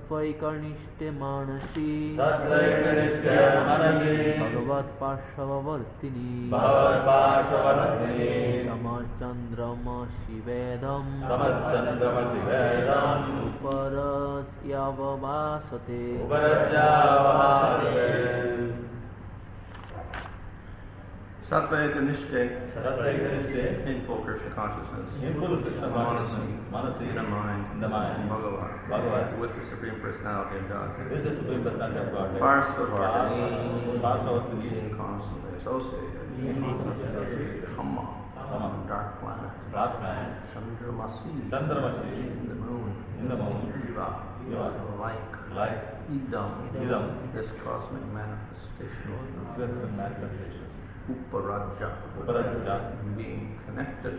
सत्त्वैकनिष्ठे मनसि भगवत्पार्श्ववर्तिनि तमश्चन्द्रमसि वेदम् उपरस्यावभासते Sattva-ekanishte in full Krishna consciousness, Manasi in the mind, Bhagavat, with the Supreme Personality of Godhead, Parsvavartini, being constantly associated, Kama, dark planet, Chandramasi, in the moon, Jiva, like, Idam, this cosmic manifestation. Uparaja, being connected,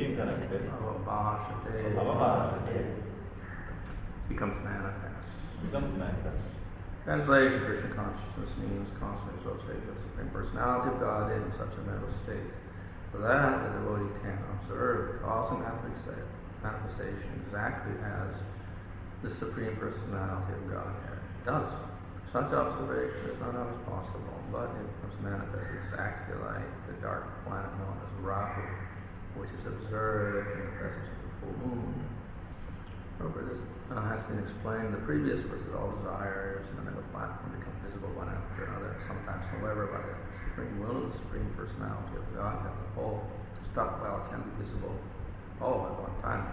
Avabhashate, becomes manifest. Translation: Krishna consciousness means constantly associated with the Supreme Personality of God in such a mental state. For that, the devotee can observe causal manifestation exactly as the Supreme Personality of Godhead does. Such observation is not always possible, but it becomes manifest exactly like the dark planet known as Rahu, which is observed in the presence of the full moon. However, this has been explained in the previous verse that all desires in the middle platform become visible one after another. Sometimes, however, by the supreme will of the Supreme Personality of God, that the whole stockpile can be visible all at one time.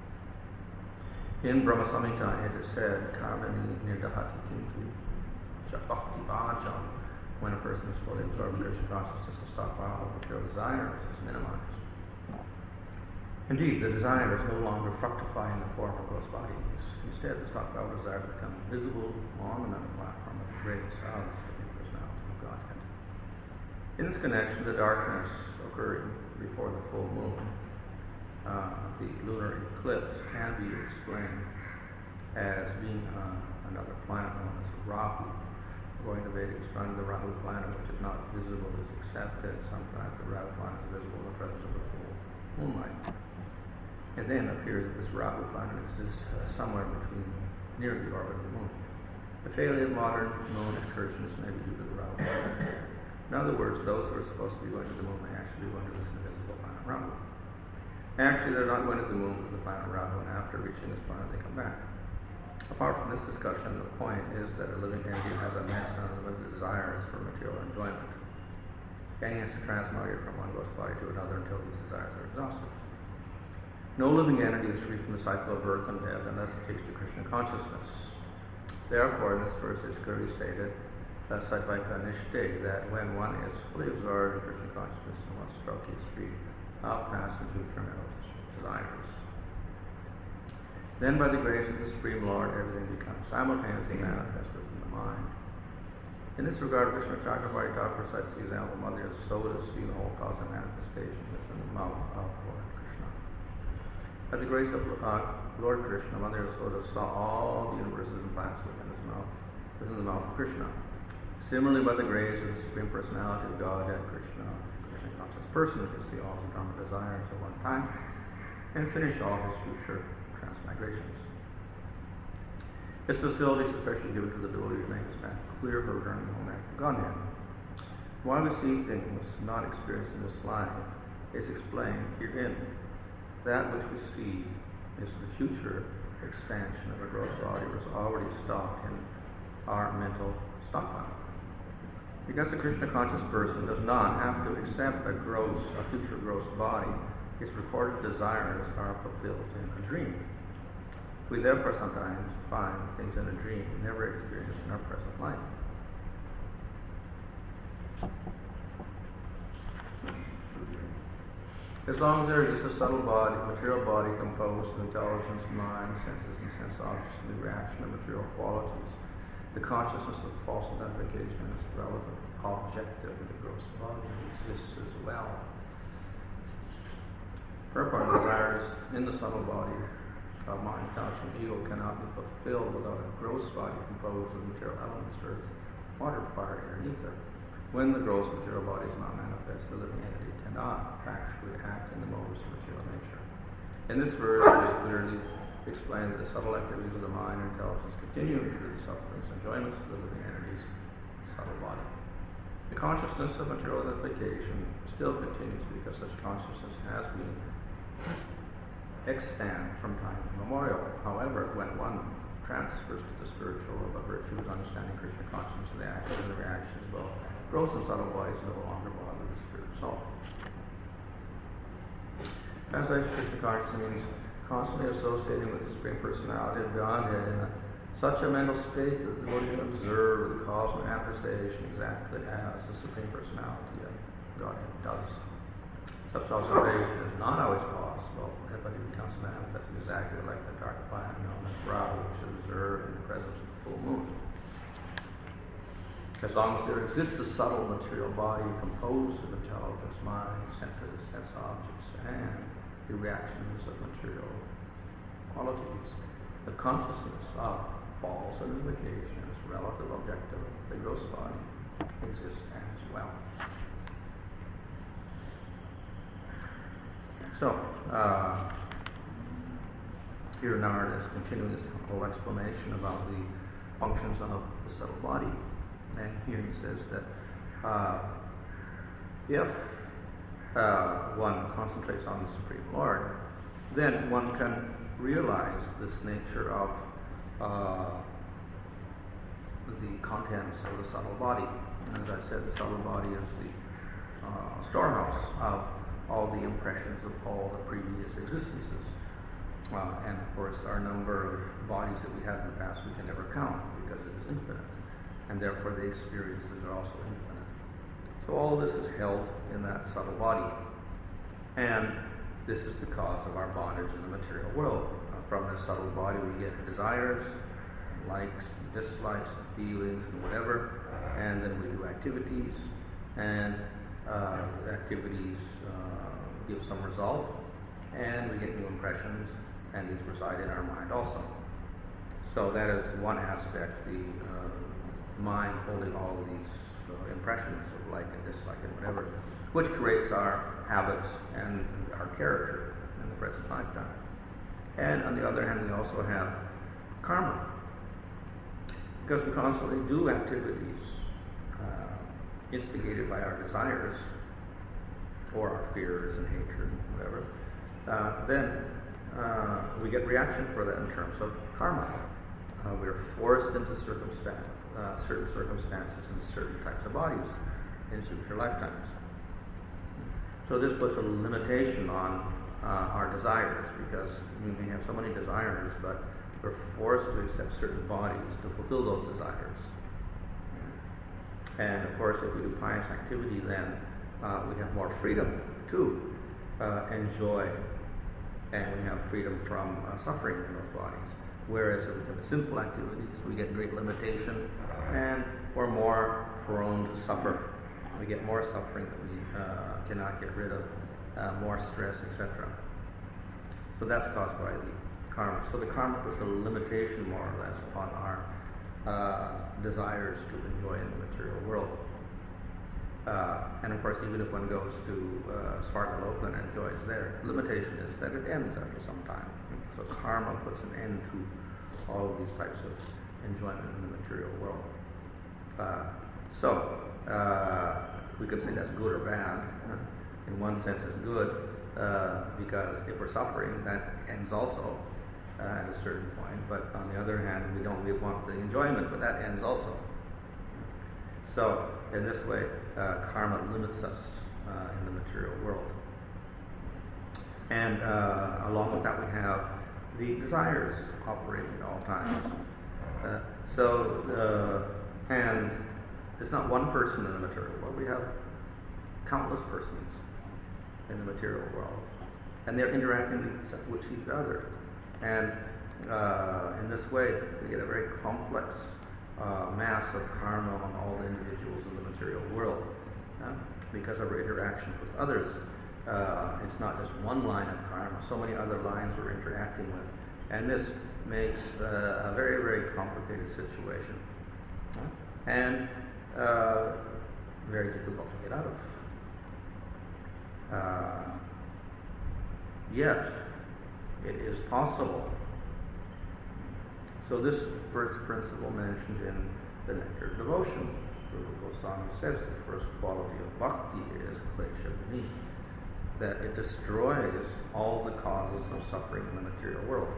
In Brahma Samhita it is said, Karmani nirdahati kintu bhakti bhajam. When a person is fully absorbed in Krishna consciousness, the stockpile of material desires is minimized. Indeed, the desires no longer fructify in the form of gross bodies. Instead, the stockpile of desires become visible on the mental platform of the grace of the Supreme Personality of Godhead. In this connection, the darkness occurring before the full moon, the lunar eclipse, can be explained as being another planet known as Rahu. According to Vedic astronomy, the Rahu planet, which is not visible, is accepted. Sometimes the Rahu planet is visible in the presence of the full moonlight. It then appears that this Rahu planet exists somewhere near the orbit of the moon. The failure of modern moon excursions may be due to the Rahu planet. In other words, those who are supposed to be going to the moon may actually be going to this invisible planet Rahu. Actually, they're not going to the moon but the planet Rahu, and after reaching this planet, they come back. Apart from this discussion, the point is that a living entity has immense and unlimited desires for material enjoyment. Gang has to transmigrate from one gross body to another until these desires are exhausted. No living entity is free from the cycle of birth and death unless it takes to Krishna consciousness. Therefore, in this verse it is clearly stated that Sattva-ekanishte, that when one is fully absorbed in Krishna consciousness in one stroke, he is free of past and future mental desires. Then, by the grace of the Supreme Lord, everything becomes simultaneously manifest within the mind. In this regard, Krishna Chakravarti Thakur cites the example of Mother Yasoda seeing the whole cause of manifestation within the mouth of Lord Krishna. By the grace of Lord Krishna, Mother Yasoda saw all the universes and planets within the mouth of Krishna. Similarly, by the grace of the Supreme Personality of Godhead, Krishna conscious person can see all his karmic desires at one time and finish all his future transmigrations. This facility is especially given to the devotee to make his path clear for returning home after Godhead. Why we see things not experienced in this life is explained herein. That which we see is the future expansion of a gross body which is already stocked in our mental stockpile. Because the Krishna conscious person does not have to accept a future gross body, his recorded desires are fulfilled in a dream. We therefore sometimes find things in a dream we never experience in our present life. As long as there exists a subtle body, material body composed of intelligence, mind, senses, and sense objects in the reaction of material qualities, the consciousness of false identification is relevant objective in the gross body exists as well. Therefore, desires in the subtle body of mind, thoughts, and ego cannot be fulfilled without a gross body composed of material elements, earth, water, fire, air, and ether. When the gross material body is not manifest, the living entity cannot actually act in the modes of material nature. In this verse, it is clearly explains that the subtle activities of the mind and intelligence continue through the sufferings and enjoyments of the living entity's subtle body. The consciousness of material identification still continues because such consciousness has been extant from time immemorial. However, when one transfers to the spiritual or the virtues, understanding Krishna consciousness, the actions and the reactions, both gross and subtle bodies no longer bother the spirit soul. Translation Krishna consciousness means constantly associating with the Supreme Personality of Godhead in such a mental state that the devotee can observe the cosmic manifestation exactly as the Supreme Personality of Godhead does. Such observation is not always possible, but it becomes manifest exactly like the dark planet known as Rahu, which is observed in the presence of the full moon. As long as there exists a subtle material body composed of intelligence, mind, senses, sense objects, and the reactions of material qualities, the consciousness of false identifications, relative objective, the gross body, exists as well. So, here Narada is continuing this whole explanation about the functions of the subtle body. And here he says that if one concentrates on the Supreme Lord, then one can realize this nature of the contents of the subtle body. And as I said, the subtle body is the storehouse of all the impressions of all the previous existences. And of course, our number of bodies that we had in the past we can never count because it is infinite. And therefore the experiences are also infinite. So all this is held in that subtle body. And this is the cause of our bondage in the material world. From this subtle body we get desires, likes, dislikes, feelings, and whatever. And then we do activities. And activities give some result. And we get new impressions. And these reside in our mind also. So that is one aspect, the mind holding all of these impressions of like and dislike and whatever, which creates our habits and our character in the present lifetime. And on the other hand, we also have karma, because we constantly do activities instigated by our desires or our fears and hatred and whatever. Then we get reaction for that in terms of karma. We are forced into certain circumstances and certain types of bodies in future lifetimes. So this puts a limitation on our desires, because we may have so many desires, but we're forced to accept certain bodies to fulfill those desires. And of course, if we do pious activity, then we have more freedom to enjoy, and we have freedom from suffering in those bodies. Whereas if we have sinful activities, we get great limitation, and we're more prone to suffer. We get more suffering that we cannot get rid of, more stress, etc. So that's caused by the karma. So the karma puts a limitation, more or less, upon our desires to enjoy in the material world. And of course, even if one goes to Svargaloka and enjoys there, the limitation is that it ends after some time. So karma puts an end to all of these types of enjoyment in the material world. So we could say that's good or bad. In one sense, it's good because if we're suffering, that ends also at a certain point. But on the other hand, we don't really want the enjoyment, but that ends also. So in this way, karma limits us in the material world. And along with that, we have the desires operating at all times. And it's not one person in the material world. We have countless persons in the material world. And they're interacting with each other. And in this way, we get a very complex mass of karma among all the individuals in the material world. Because of our interactions with others, it's not just one line of karma, so many other lines we're interacting with. And this makes a very, very complicated situation. And very difficult to get out of. Yet, it is possible So this is the first principle mentioned in the Nectar of Devotion. Rupa Goswami says the first quality of bhakti is klesha vini, that it destroys all the causes of suffering in the material world.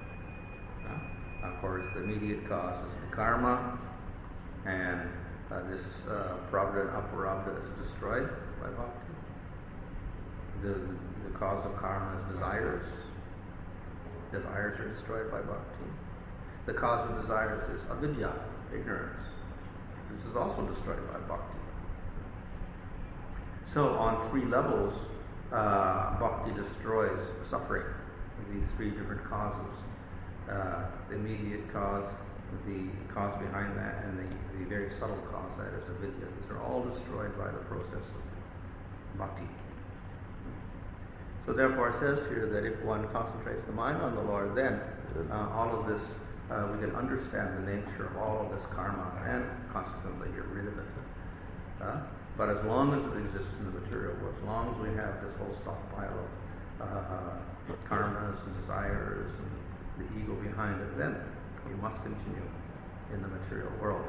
Of course, the immediate cause is the karma, and this pravda and aparabda is destroyed by bhakti. The cause of karma is desires. Desires are destroyed by bhakti. The cause of desires is avidya, ignorance. This is also destroyed by bhakti. So on three levels, bhakti destroys suffering. These three different causes. The immediate cause, the cause behind that, and the very subtle cause, that is avidya. These are all destroyed by the process of bhakti. So therefore it says here that if one concentrates the mind on the Lord, then all of this, we can understand the nature of all of this karma and consequently get rid of it. But as long as it exists in the material world, as long as we have this whole stockpile of karmas and desires and the ego behind it, then we must continue in the material world.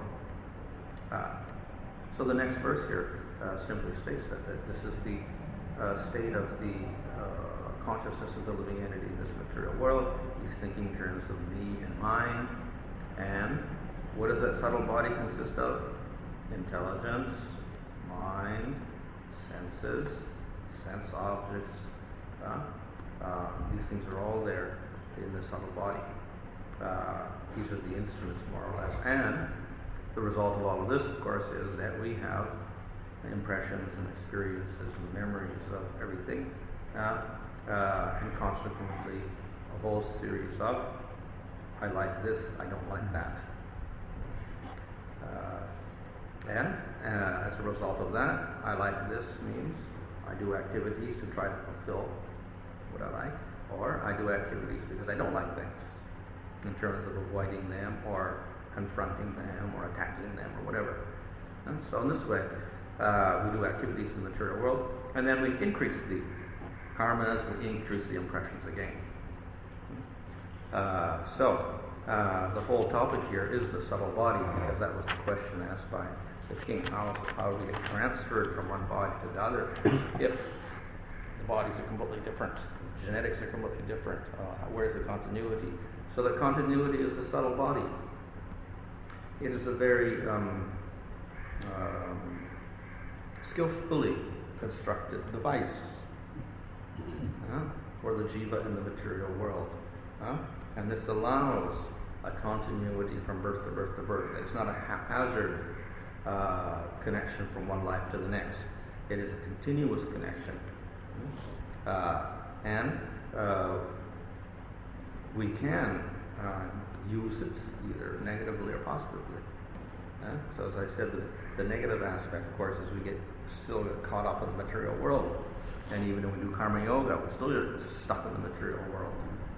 So the next verse here simply states that this is the state of the consciousness of the living entity in this material world. He's thinking in terms of me and mine. And what does that subtle body consist of? Intelligence, mind, senses, sense objects. These things are all there in the subtle body. These are the instruments, more or less. And the result of all of this, of course, is that we have impressions and experiences and memories of everything, and consequently a whole series of I like this, I don't like that. And as a result of that, I like this means I do activities to try to fulfill what I like, or I do activities because I don't like things, in terms of avoiding them or confronting them or attacking them or whatever. And so in this way, we do activities in the material world, and then we increase the karmas, we increase the impressions again. So the whole topic here is the subtle body, because that was the question asked by the king. How do we get transferred from one body to the other if the bodies are completely different, genetics are completely different? Where's the continuity? So the continuity is the subtle body. It is a very skillfully constructed device for the jiva in the material world. And this allows a continuity from birth to birth to birth. It's not a haphazard connection from one life to the next. It is a continuous connection. And we can use it either negatively or positively. So as I said, the negative aspect, of course, is we still get caught up in the material world. And even when we do karma yoga, we're still stuck in the material world.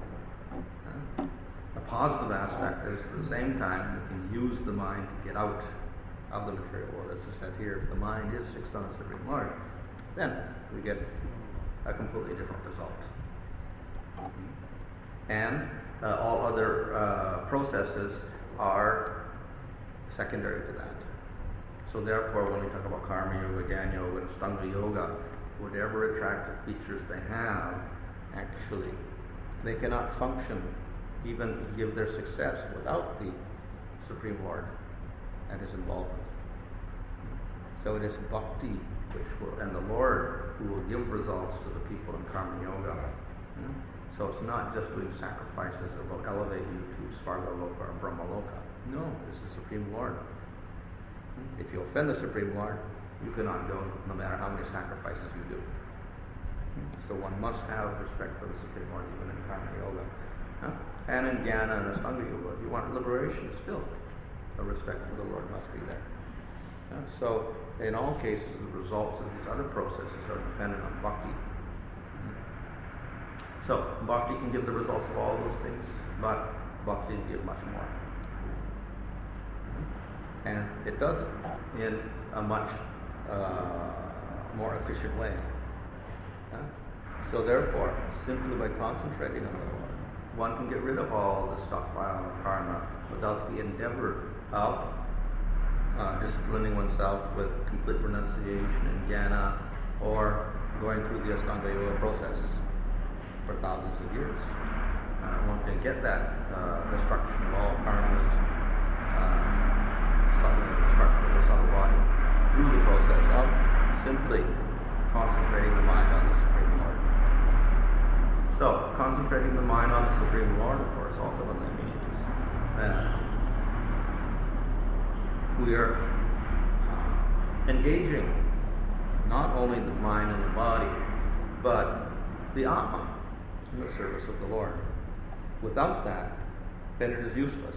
The positive aspect is, at the same time, we can use the mind to get out of the material world. As I said here, if the mind is fixed on the Supreme Lord, then we get a completely different result. And all other processes are secondary to that. So therefore, when we talk about karma yoga, jnana yoga, and Ashtanga yoga, whatever attractive features they have, actually, they cannot function, even give their success, without the Supreme Lord and His involvement. So it is bhakti and the Lord who will give results to the people in karma yoga. So it's not just doing sacrifices that will elevate you to Svargaloka or Brahmaloka. No, it's the Supreme Lord. If you offend the Supreme Lord, you cannot go no matter how many sacrifices you do. So one must have respect for the Supreme Lord even in karma yoga. And in jnana and Ashtanga yoga, if you want liberation, still the respect for the Lord must be there. So in all cases, the results of these other processes are dependent on bhakti. So bhakti can give the results of all those things, but bhakti can give much more. And it does it in a much more efficient way. So therefore, simply by concentrating on the Lord, one can get rid of all the stockpile of karma without the endeavor of disciplining oneself with complete renunciation and jnana, or going through the Ashtanga Yoga process for thousands of years. One can get that destruction of all karmas, destruction of the subtle body, through the process of simply concentrating the mind on the Supreme Lord. So, concentrating the mind on the Supreme Lord, of course, ultimately means we are engaging not only the mind and the body, but the Atma in the service of the Lord. Without that, then it is useless.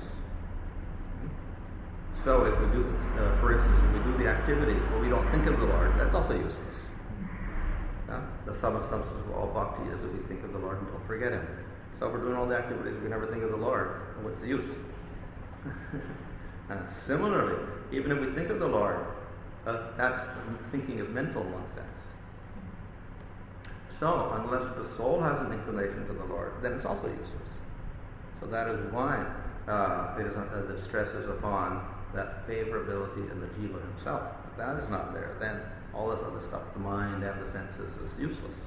So if we do, for instance, if we do the activities but we don't think of the Lord, that's also useless. The sum and substance of all bhakti is that we think of the Lord and don't forget Him. So if we're doing all the activities, we never think of the Lord, then what's the use? And similarly, even if we think of the Lord, that's thinking is mental in one sense. So unless the soul has an inclination to the Lord, then it's also useless. So that is why it stresses upon that favorability in the jiva himself. If that is not there, then all this other stuff, the mind and the senses, is useless.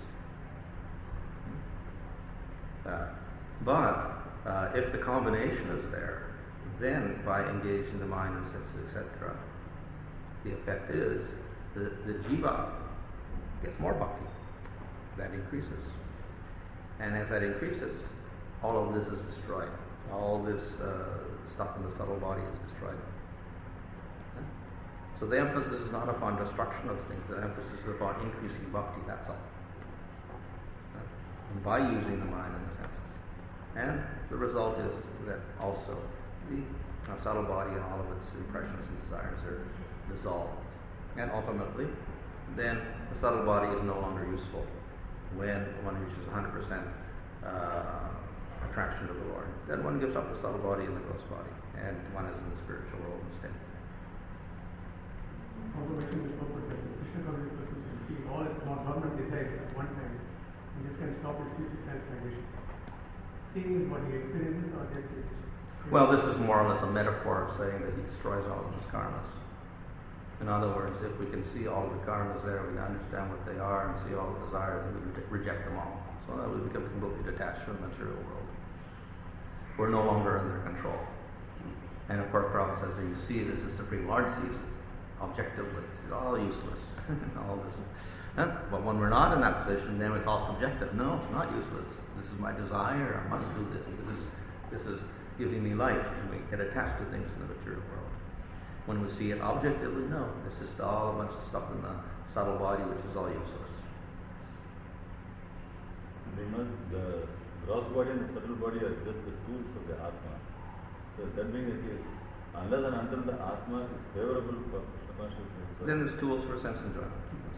But if the combination is there, then by engaging the mind and senses, etc., the effect is the jiva gets more bhakti. That increases. And as that increases, all of this is destroyed. All this stuff in the subtle body is destroyed. So the emphasis is not upon destruction of things, the emphasis is upon increasing bhakti, that's all. And by using the mind and the senses. And the result is that also the subtle body and all of its impressions and desires are dissolved. And ultimately, then the subtle body is no longer useful when one reaches 100% attraction to the Lord. Then one gives up the subtle body and the gross body, and one is in the spiritual world instead. Krishna consciousness person can see all his dormant desires at one time, and this can stop his future transmigration. Seeing is what he experiences, or just his. Well, this is more or less a metaphor of saying that he destroys all of his karmas. In other words, if we can see all of the karmas there, we can understand what they are and see all the desires, and we reject them all. So that we become completely detached from the material world. We're no longer under control. And of course, Prabhupada says, you see this, the Supreme Lord sees objectively. It's all useless. All this. But when we're not in that position, then it's all subjective. No, it's not useless. This is my desire. I must do this. This is giving me life. And we get attached to things in the material world. When we see it objectively, no. It's just all a bunch of stuff in the subtle body which is all useless. The gross body and the subtle body are just the tools of the Atma. So that being the case, unless and until the Atma is favorable for Krishna consciousness, then there's tools for sense enjoyment.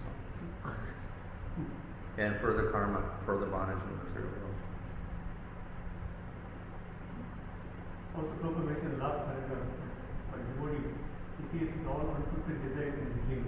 And further karma, further bondage in the material world. Also, Prabhupada mentioned the last paragraph, for devotee, he sees his all unfulfilled desires in his dream.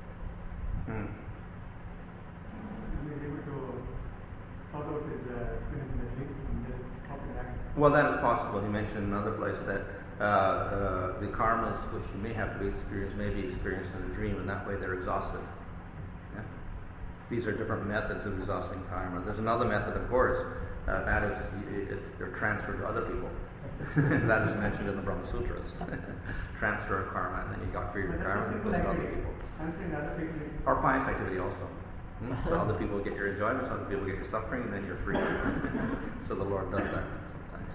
He is able to sort out his experience in the dream and just stop and act. Well, that is possible. He mentioned in another place that the karmas which you may have to experience may be experienced in a dream, and that way they're exhausted. Yeah? These are different methods of exhausting karma. There's another method, of course, that is they're transferred to other people. That is mentioned in the Brahma Sutras. Transfer of karma, and then you got free of karma and it goes to other people. Or pious activity also. So other people get your enjoyment, other people get your suffering, and then you're free. So the Lord does that sometimes.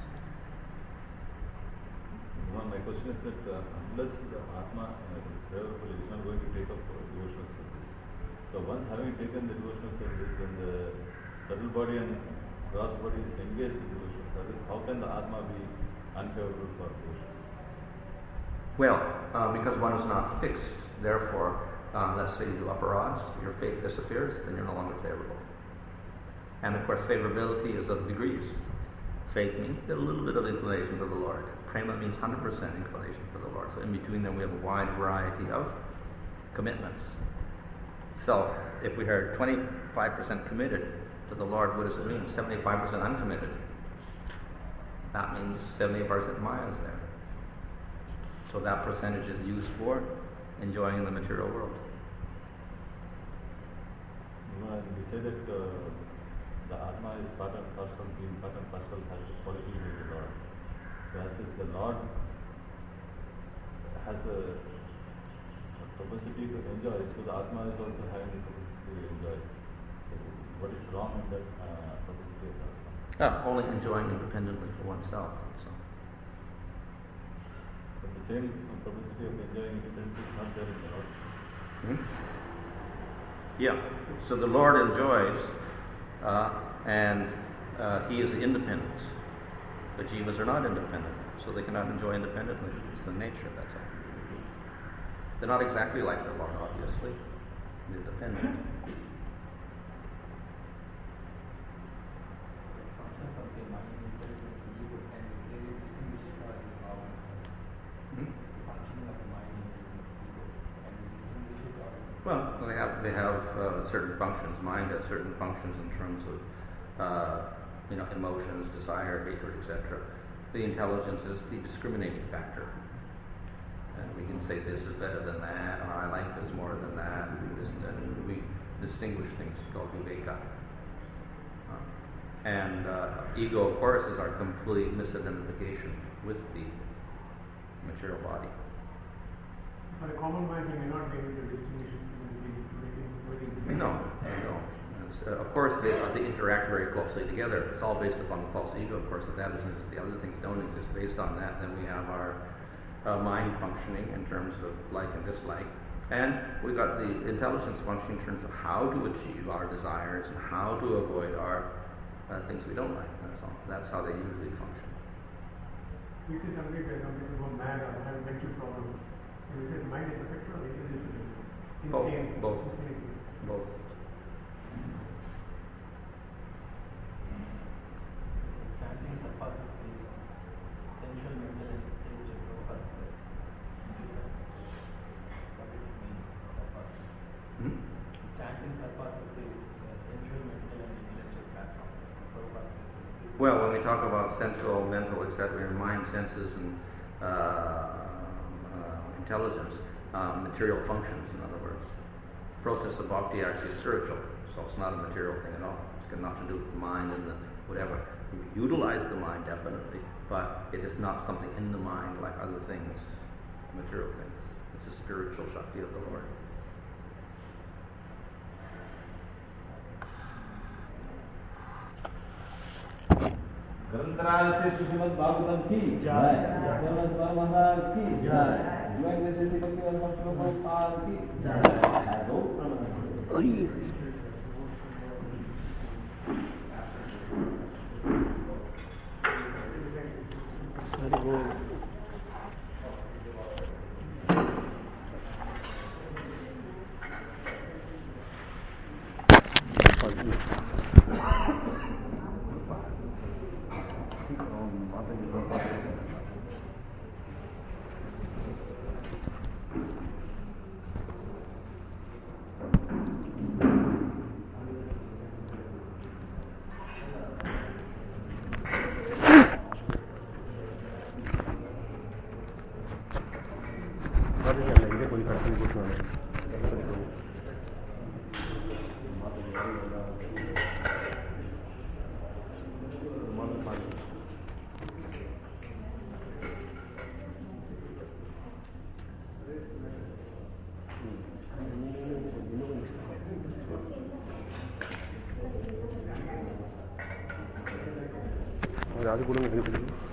My question is that unless the Atma is favorable, it's not going to take up devotional service. So once having taken the devotional service, then the subtle body and gross body is engaged in devotional service, how can the Atma be unfavorable for devotion? Well, because one is not fixed, therefore, let's say you do aparadhs, your faith disappears, then you're no longer favorable. And of course, favorability is of degrees. Faith means a little bit of inclination for the Lord. Prema means 100% inclination for the Lord. So in between them, we have a wide variety of commitments. So if we are 25% committed to the Lord, what does it mean? 75% uncommitted. that means 70% Maya is there. So that percentage is used for enjoying the material world. And we say that the Atma is part and parcel, being part and parcel has the quality of the Lord. So as if the Lord has a propensity to enjoy, so the Atma is also having the propensity to enjoy. So what is wrong in that propensity of the Atma? Only enjoying independently for oneself. So. But the same propensity of enjoying independently is not there in the Lord. Yeah. So the Lord enjoys, and He is independent. The jivas are not independent, so they cannot enjoy independently. It's the nature, that's all. They're not exactly like the Lord, obviously. They're dependent. Well, they have certain functions. Mind has certain functions in terms of emotions, desire, hatred, etc. The intelligence is the discriminating factor. And we can say this is better than that, or I like this more than that, and we distinguish things called viveka. And ego, of course, is our complete misidentification with the material body. For a common mind, we may not be able to distinguish between. No. Of course, they interact very closely together. It's all based upon the false ego. Of course, if that exists, the other things don't exist. Based on that, then we have our mind functioning in terms of like and dislike. And we've got the intelligence functioning in terms of how to achieve our desires and how to avoid our things we don't like. That's all. That's how they usually function. We see some people go mad or have mental problems. And we say the mind is affected or intelligence is Both. Chanting is a part of the sensual, mental, and intellectual process. What does it mean? Chanting is a part of the sensual, mental, and intellectual platform. Well, when we talk about sensual, mental, etc., mind, senses, and intelligence, material functions, in other words. The process of bhakti actually is spiritual, so it's not a material thing at all. It's got nothing to do with the mind and the whatever. We utilize the mind definitely, but it is not something in the mind like other things, material things. It's a spiritual shakti of the Lord. ग्रंथराज से श्रीमद् भागवतम की जय, श्रीमद् महाराज की जय, join जैसे भक्तिवंत भक्तों की जय। அது கூட